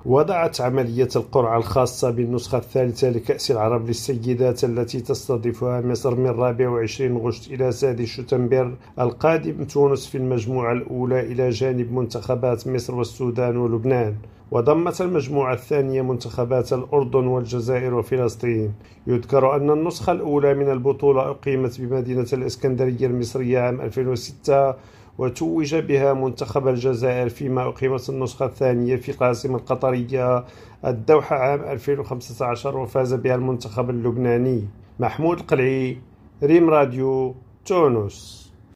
وضعت عملية القرعة الخاصة بالنسخة الثالثة لكأس العرب للسيدات التي تستضيفها مصر من 24 غشت إلى 6 شتنبر القادم تونس في المجموعة الأولى إلى جانب منتخبات مصر والسودان ولبنان. وضمت المجموعة الثانية منتخبات الأردن والجزائر وفلسطين. يذكر أن النسخة الأولى من البطولة أقيمت بمدينة الإسكندرية المصرية عام 2006 وتوج بها منتخب الجزائر، فيما أقيمت النسخة الثانية في العاصمة القطرية الدوحة عام 2015 وفاز بها المنتخب اللبناني. محمود القلعي، ريم راديو، تونس.